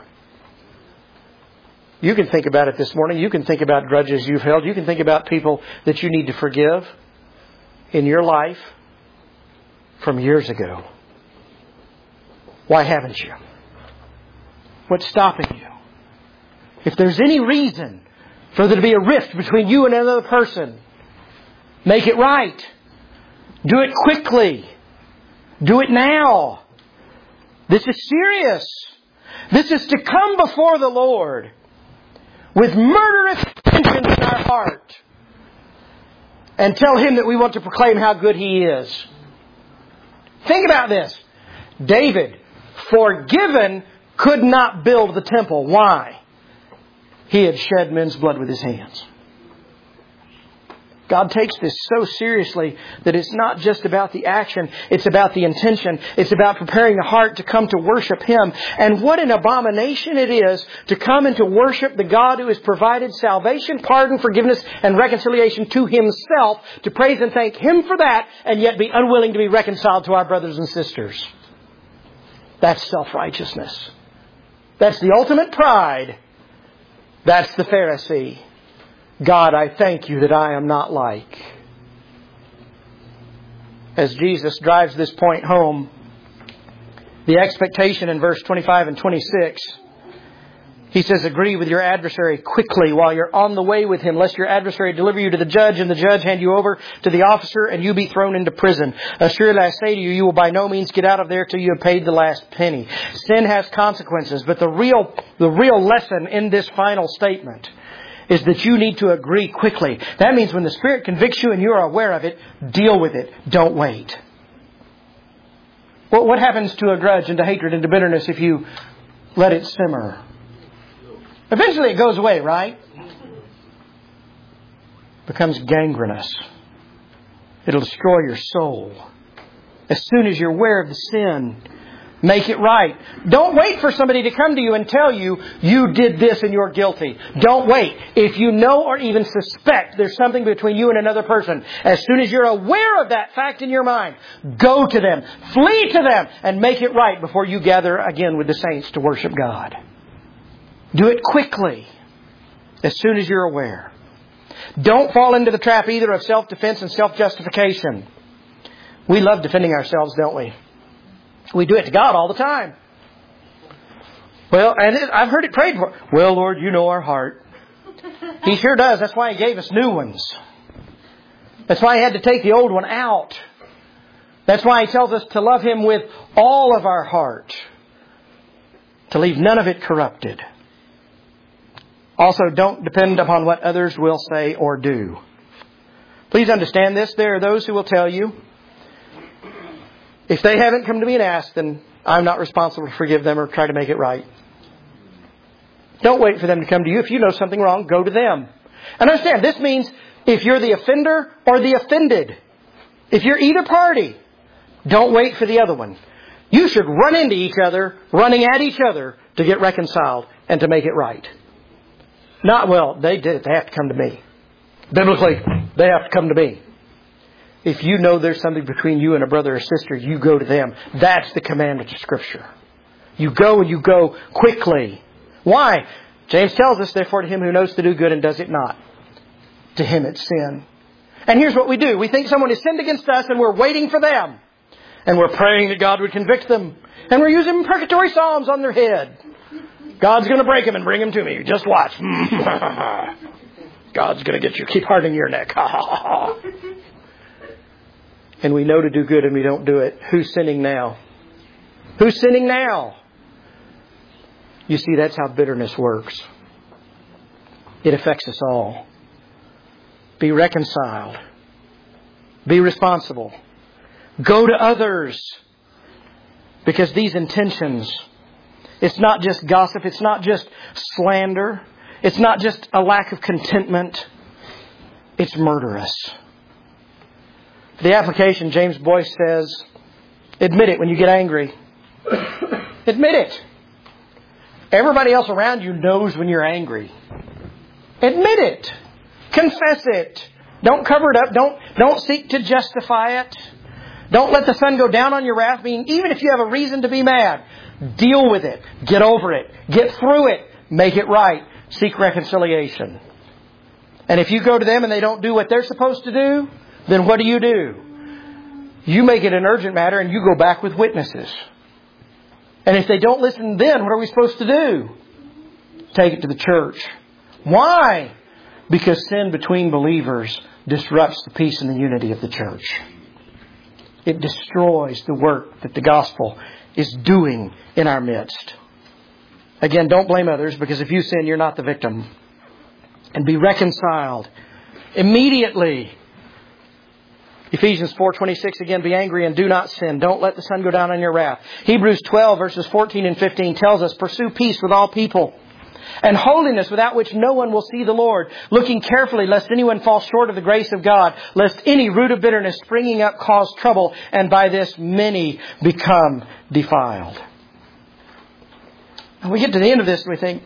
You can think about it this morning. You can think about grudges you've held. You can think about people that you need to forgive in your life from years ago. Why haven't you? What's stopping you? If there's any reason for there to be a rift between you and another person, make it right. Do it quickly. Do it now. This is serious. This is to come before the Lord with murderous intentions in our heart and tell Him that we want to proclaim how good He is. Think about this. David, forgiven, could not build the temple. Why? He had shed men's blood with his hands. God takes this so seriously that it's not just about the action, it's about the intention. It's about preparing the heart to come to worship Him. And what an abomination it is to come and to worship the God who has provided salvation, pardon, forgiveness, and reconciliation to Himself, to praise and thank Him for that, and yet be unwilling to be reconciled to our brothers and sisters. That's self-righteousness. That's the ultimate pride. That's the Pharisee. God, I thank You that I am not like. As Jesus drives this point home, the expectation in verse 25 and 26, He says, agree with your adversary quickly while you're on the way with him, lest your adversary deliver you to the judge, and the judge hand you over to the officer, and you be thrown into prison. Assuredly, I say to you, you will by no means get out of there till you have paid the last penny. Sin has consequences, but the real lesson in this final statement is that you need to agree quickly. That means when the Spirit convicts you and you are aware of it, deal with it. Don't wait. What happens to a grudge and to hatred and to bitterness if you let it simmer? Eventually it goes away, right? Becomes gangrenous. It'll destroy your soul. As soon as you're aware of the sin, make it right. Don't wait for somebody to come to you and tell you, you did this and you're guilty. Don't wait. If you know or even suspect there's something between you and another person, as soon as you're aware of that fact in your mind, go to them, flee to them, and make it right before you gather again with the saints to worship God. Do it quickly, as soon as you're aware. Don't fall into the trap either of self-defense and self-justification. We love defending ourselves, don't we? We do it to God all the time. Well, and I've heard it prayed for. Well, Lord, You know our heart. He sure does. That's why He gave us new ones. That's why He had to take the old one out. That's why He tells us to love Him with all of our heart, to leave none of it corrupted. Also, don't depend upon what others will say or do. Please understand this. There are those who will tell you, if they haven't come to me and asked, then I'm not responsible to forgive them or try to make it right. Don't wait for them to come to you. If you know something wrong, go to them. And understand, this means if you're the offender or the offended, if you're either party, don't wait for the other one. You should run into each other, running at each other to get reconciled and to make it right. Not, well, they did it. They have to come to me. Biblically, they have to come to me. If you know there's something between you and a brother or sister, you go to them. That's the commandment of Scripture. You go and you go quickly. Why? James tells us, therefore, to him who knows to do good and does it not, to him it's sin. And here's what we do. We think someone has sinned against us and we're waiting for them. And we're praying that God would convict them. And we're using imprecatory psalms on their head. God's going to break them and bring them to me. Just watch. God's going to get you. Keep hardening your neck. And we know to do good and we don't do it. Who's sinning now? Who's sinning now? You see, that's how bitterness works. It affects us all. Be reconciled. Be responsible. Go to others. Because these intentions, it's not just gossip, it's not just slander, it's not just a lack of contentment, it's murderous. The application, James Boyce says, admit it when you get angry. Admit it. Everybody else around you knows when you're angry. Admit it. Confess it. Don't cover it up. Don't seek to justify it. Don't let the sun go down on your wrath. Meaning, even if you have a reason to be mad, deal with it. Get over it. Get through it. Make it right. Seek reconciliation. And if you go to them and they don't do what they're supposed to do, then what do? You make it an urgent matter and you go back with witnesses. And if they don't listen then, what are we supposed to do? Take it to the church. Why? Because sin between believers disrupts the peace and the unity of the church. It destroys the work that the gospel is doing in our midst. Again, don't blame others, because if you sin, you're not the victim. And be reconciled immediately. Ephesians 4:26 again, be angry and do not sin. Don't let the sun go down on your wrath. Hebrews 12 verses 14 and 15 tells us, pursue peace with all people and holiness, without which no one will see the Lord, looking carefully lest anyone fall short of the grace of God, lest any root of bitterness springing up cause trouble, and by this many become defiled. And we get to the end of this and we think,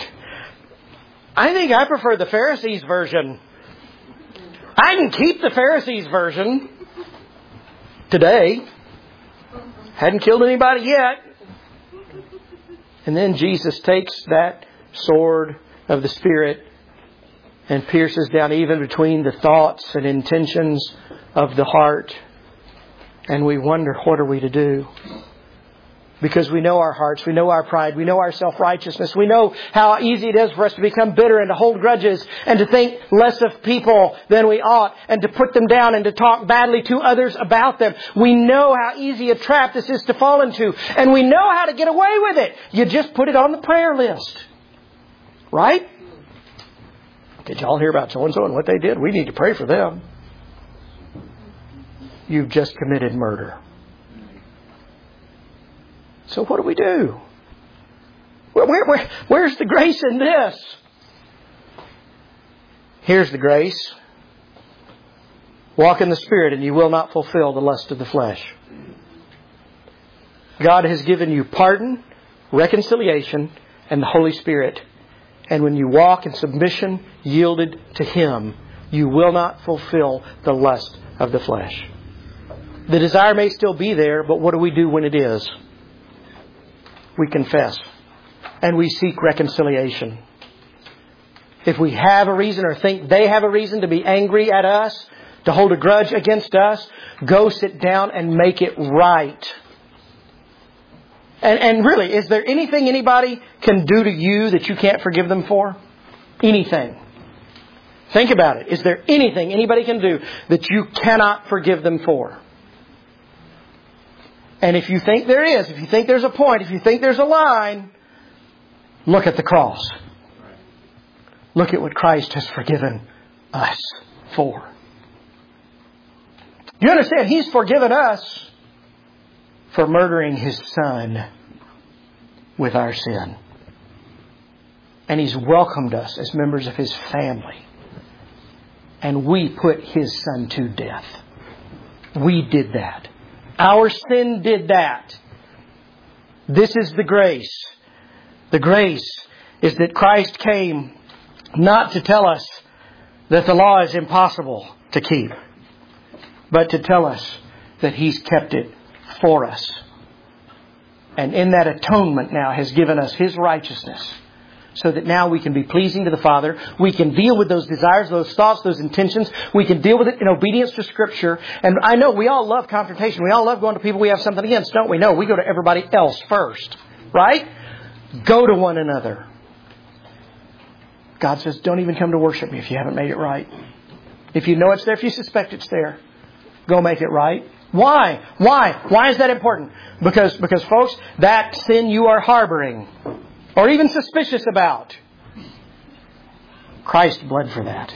I think I prefer the Pharisees' version. I can keep the Pharisees' version today. Hadn't killed anybody yet. And then Jesus takes that sword of the Spirit and pierces down even between the thoughts and intentions of the heart. And we wonder, what are we to do? Because we know our hearts, we know our pride, we know our self-righteousness. We know how easy it is for us to become bitter and to hold grudges and to think less of people than we ought and to put them down and to talk badly to others about them. We know how easy a trap this is to fall into, and we know how to get away with it. You just put it on the prayer list. Right? Did y'all hear about so-and-so and what they did? We need to pray for them. You've just committed murder. So what do? Where's the grace in this? Here's the grace. Walk in the Spirit and you will not fulfill the lust of the flesh. God has given you pardon, reconciliation, and the Holy Spirit. And when you walk in submission, yielded to Him, you will not fulfill the lust of the flesh. The desire may still be there, but what do we do when it is? We confess. And we seek reconciliation. If we have a reason or think they have a reason to be angry at us, to hold a grudge against us, go sit down and make it right. And really, is there anything anybody can do to you that you can't forgive them for? Anything. Think about it. Is there anything anybody can do that you cannot forgive them for? And if you think there is, if you think there's a point, if you think there's a line, look at the cross. Look at what Christ has forgiven us for. You understand? He's forgiven us for murdering His Son with our sin. And He's welcomed us as members of His family. And we put His Son to death. We did that. Our sin did that. This is the grace. The grace is that Christ came not to tell us that the law is impossible to keep, but to tell us that He's kept it for us. And in that atonement now has given us His righteousness, so that now we can be pleasing to the Father. We can deal with those desires, those thoughts, those intentions. We can deal with it in obedience to Scripture. And I know we all love confrontation. We all love going to people we have something against, don't we? No, we go to everybody else first. Right? Go to one another. God says, don't even come to worship me if you haven't made it right. If you know it's there, if you suspect it's there, go make it right. Why? Why? Why is that important? Because folks, that sin you are harboring or even suspicious about, Christ bled for that.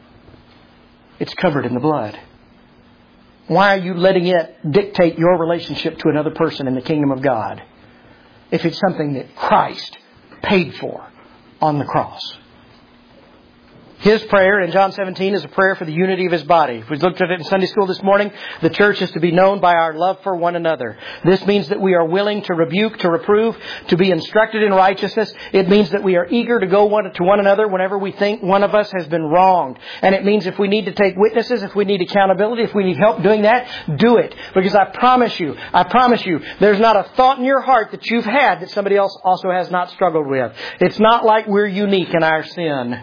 It's covered in the blood. Why are you letting it dictate your relationship to another person in the kingdom of God if it's something that Christ paid for on the cross? His prayer in John 17 is a prayer for the unity of His body. If we looked at it in Sunday school this morning, the church is to be known by our love for one another. This means that we are willing to rebuke, to reprove, to be instructed in righteousness. It means that we are eager to go to one another whenever we think one of us has been wronged. And it means if we need to take witnesses, if we need accountability, if we need help doing that, do it. Because I promise you, there's not a thought in your heart that you've had that somebody else also has not struggled with. It's not like we're unique in our sin.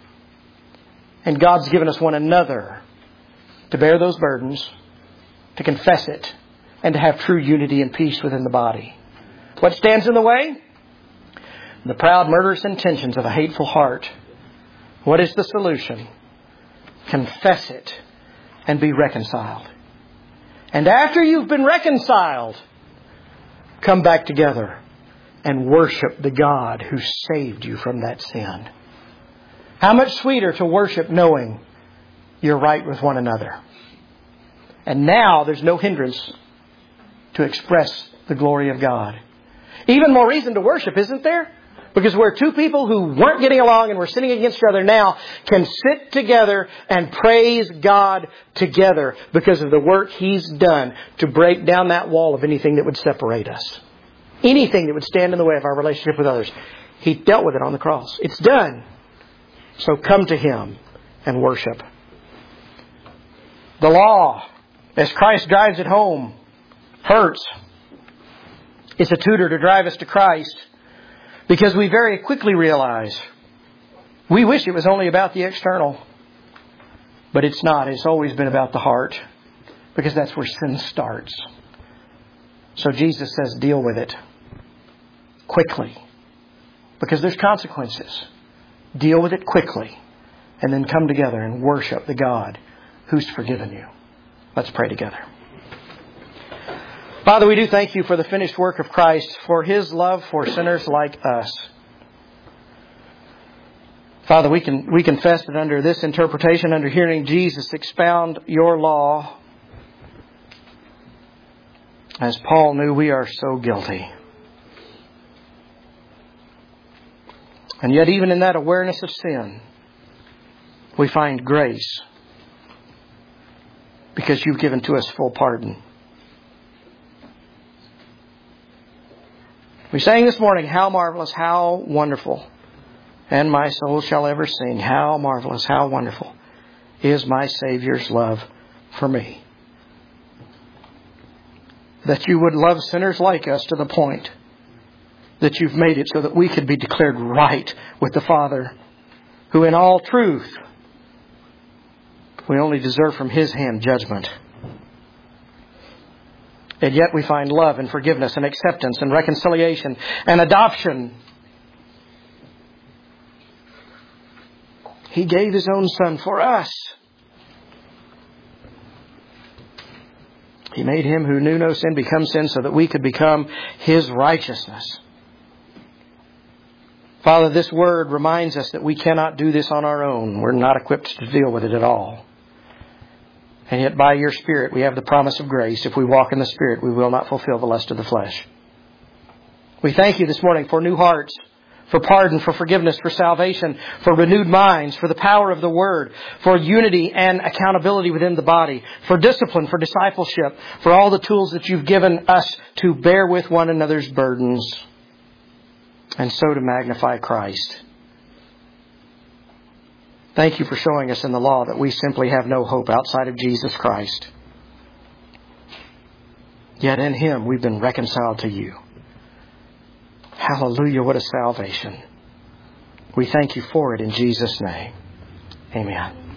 And God's given us one another to bear those burdens, to confess it, and to have true unity and peace within the body. What stands in the way? The proud, murderous intentions of a hateful heart. What is the solution? Confess it and be reconciled. And after you've been reconciled, come back together and worship the God who saved you from that sin. How much sweeter to worship knowing you're right with one another. And now there's no hindrance to express the glory of God. Even more reason to worship, isn't there? Because where two people who weren't getting along and were sitting against each other now can sit together and praise God together because of the work He's done to break down that wall of anything that would separate us. Anything that would stand in the way of our relationship with others. He dealt with it on the cross. It's done. So come to Him and worship. The law, as Christ drives it home, hurts. It's a tutor to drive us to Christ because we very quickly realize we wish it was only about the external. But it's not. It's always been about the heart because that's where sin starts. So Jesus says deal with it quickly because there's consequences. Deal with it quickly and then come together and worship the God who's forgiven you. Let's pray together. Father, we do thank You for the finished work of Christ, for His love for sinners like us. Father, we confess that under this interpretation, under hearing Jesus expound Your law, as Paul knew, we are so guilty. And yet even in that awareness of sin, we find grace because You've given to us full pardon. We sang this morning, how marvelous, how wonderful, and my soul shall ever sing, how marvelous, how wonderful is my Savior's love for me. That You would love sinners like us to the point that You've made it so that we could be declared right with the Father, who in all truth we only deserve from His hand judgment. And yet we find love and forgiveness and acceptance and reconciliation and adoption. He gave His own Son for us. He made Him who knew no sin become sin so that we could become His righteousness. Father, this word reminds us that we cannot do this on our own. We're not equipped to deal with it at all. And yet by Your Spirit we have the promise of grace. If we walk in the Spirit, we will not fulfill the lust of the flesh. We thank You this morning for new hearts, for pardon, for forgiveness, for salvation, for renewed minds, for the power of the Word, for unity and accountability within the body, for discipline, for discipleship, for all the tools that You've given us to bear with one another's burdens, and so to magnify Christ. Thank You for showing us in the law that we simply have no hope outside of Jesus Christ. Yet in Him we've been reconciled to You. Hallelujah, what a salvation. We thank You for it in Jesus' name. Amen.